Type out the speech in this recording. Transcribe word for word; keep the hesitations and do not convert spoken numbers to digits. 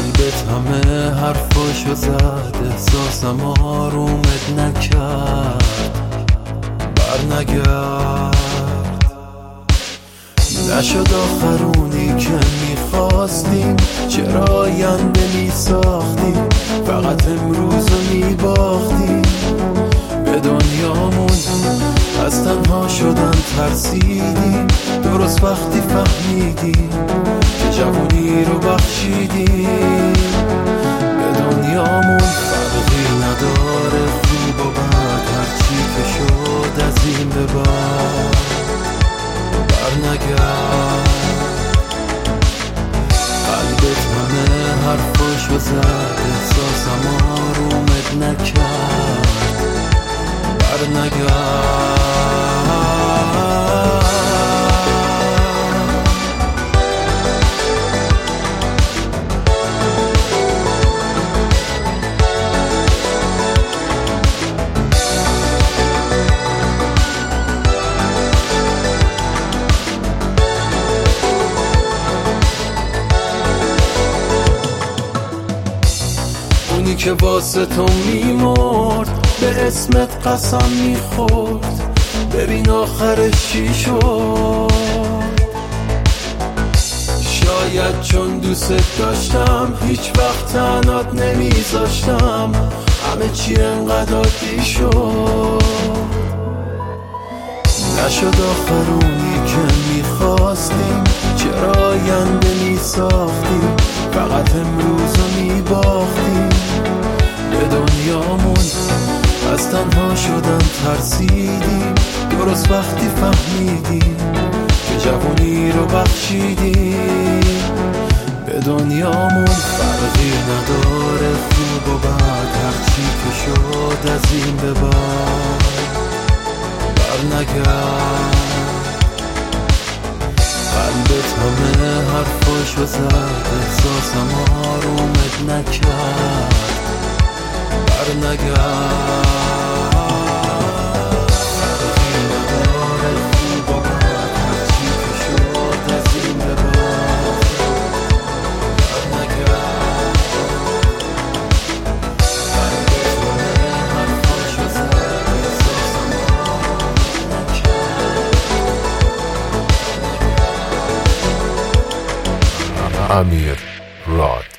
قلبت همه حرفاشو زد، احساسم آرومت نکرد. بر نگرد، نشد آخرونی که میخواستیم. چرا آینده میساختیم، فقط امروز رو میباختیم. به دنیامون از تنها شدن ترسیدیم، درست وقتی فهمیدیم که جوانی رو بخشیدیم. به دنیامون فرقی نداره خوب و بد، هرچی که شد از این به بعد. بر نگرد، قلبت همه حرفاشو زد، احساسم آرومت نکرد. بر نگرد. اونی که واسه تو میمرد، به اسمت قسم میخورد. ببین آخرش چی شد. شاید چون دوست داشتم هیچ وقت تنهات نمیذاشتم، همه چی انقدر عادی شد. نشد آخرونی که میخواستیم، چرا آینده میساختیم، فقط امروز رو میباختیم. به دنیامون از تنها شدن ترسیدیم، درست وقتی فهمیدیم که جوانی رو بخشیدیم. به دنیامون فرقی نداره خوب و بد، هرچی که شد از این به بعد. بر نگرد، قلبت همه حرفاشو زد، احساسم آرومت نکرد. بر نگرد، فرقی نداره خوب و بد، هرچی که شد از این به بعد. بر نگرد، قلبت همه حرفاشو زد، احساسم آرومت نکرد. امیر راد.